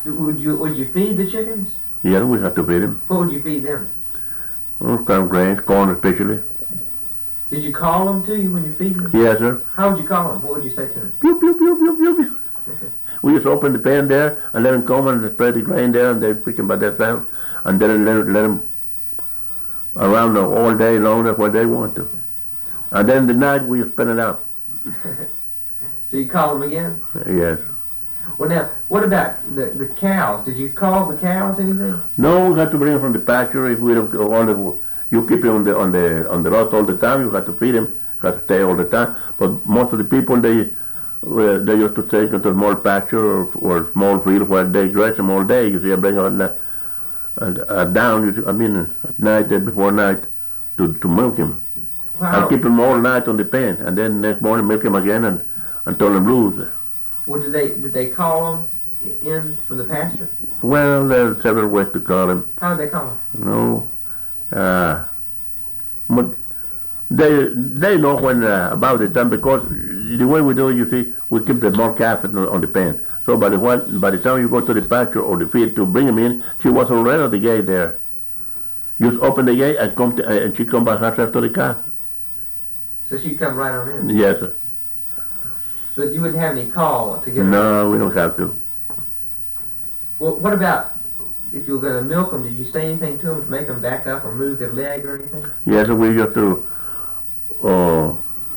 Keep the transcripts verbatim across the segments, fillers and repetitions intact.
Would you would you feed the chickens? Yeah, we have to feed them. What would you feed them? Oh, some grains, corn especially. Did you call them to you when you're feeding them? Yes, sir. How would you call them? What would you say to them? Pew, pew, pew, pew, pew, pew. We just open the pan there and let them come and spread the grain there, and they pick them by that sound, and then let, let them around all day long. That's what they want to. And then the night we spin it out. So you call them again? Yes. Well, now, what about the the cows? Did you call the cows anything? No, we have to bring them from the pasture. If we don't go on the, you keep them on the on the on the road all the time. You have to feed them. You have to stay all the time. But most of the people they uh, they used to take them to a small pasture or, or small field where they graze them all day. You see, I bring them uh, uh, down. You see, I mean, at night, uh, before night, to to milk them. Wow. I keep them all night on the pen, and then next morning milk them again and and turn them loose. Well, did they did they call them in from the pasture? Well, there's several ways to call them. How did they call them? No, uh, but they they know when uh, about the time, because the way we do it, you see, we keep the more calf on, on the pen. So by the one, by the time you go to the pasture or the field to bring them in, she was already at the gate there. You just open the gate and come to, uh, and she come by herself to the calf. So she'd come right on in. Yes, sir. So you wouldn't have any call to get them? No, we don't have to. Well, what about if you were going to milk them? Did you say anything to them to make them back up or move their leg or anything? Yes, we used to. Uh,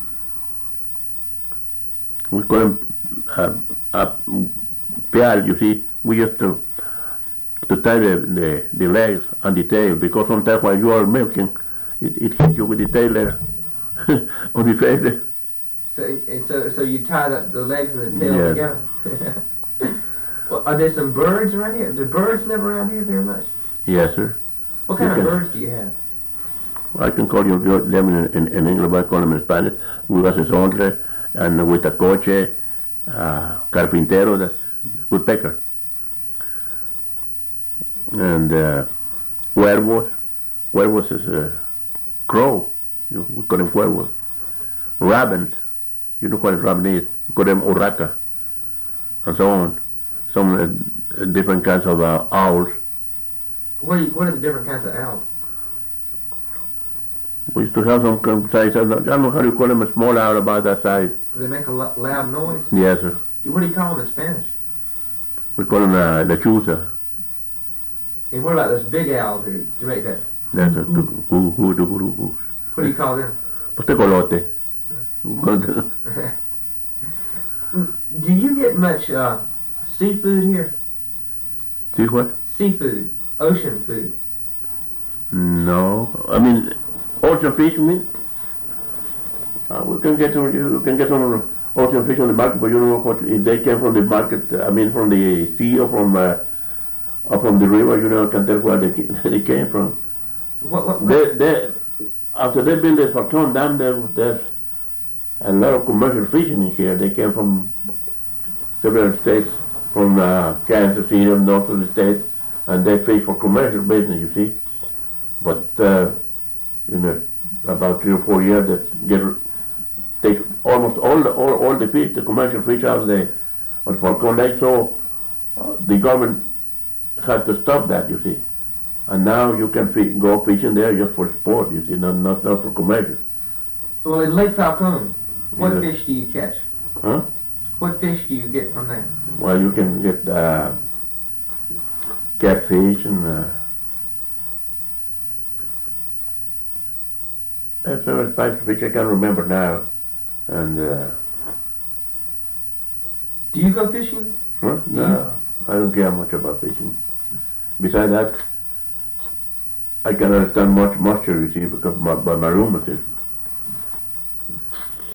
we call them uh, uh, pial, you see. We used to to tie the, the, the legs and the tail, because sometimes while you are milking, it, it hits you with the tail there on the face there. So and so so you tie the, the legs and the tail Yes. together. Well, are there some birds around here? Do birds live around here very much? Yes, sir. What kind You of can- birds do you have? I can call you them in, in, in English, but I call them in Spanish. We got sesontle and huitacoche, uh, carpintero, that's woodpecker. And uh, huervos. Huervos is a crow. You, we call them huervos. Robins. You know what a robin is. We call them urraca. And so on. Some uh, different kinds of uh, owls. What are, you, what are the different kinds of owls? We used to have some kind of size. I don't know how you call them, a small owl about that size. Do they make a lo- loud noise? Yes, sir. What do you call them in Spanish? We call them uh, lechuza. And what about those big owls? Do you make that? That's a who who who who who. What do you call them? Postecolote. Do you get much uh, seafood here? See what? Seafood, ocean food. No, I mean ocean fish. You mean? Uh, we can get some. You can get some ocean fish on the market, but you don't know what if they came from the market. I mean, from the sea or from uh, or from the river. You know, can tell where they they came from. What, what, what? They they after they built the Falcon Dam, there there's a lot of commercial fishing in here. They came from several states, from uh, Kansas City and north of the state, and they fish for commercial business, you see. But uh, in a, about three or four years, that get take almost all the all, all the fish, the commercial fish out of the on Falcon Lake. So uh, the government had to stop that, you see. And now you can fi- go fishing there just for sport, you see, not not, not for commercial. Well, in Lake Falcon, what Yeah. fish do you catch? Huh? What fish do you get from there? Well, you can get uh, catfish and uh, there's several types of fish I can't remember now. And uh, Do you go fishing? huh? No, I don't care much about fishing. Besides that, I can understand much moisture, you see, because of my, by my rheumatism.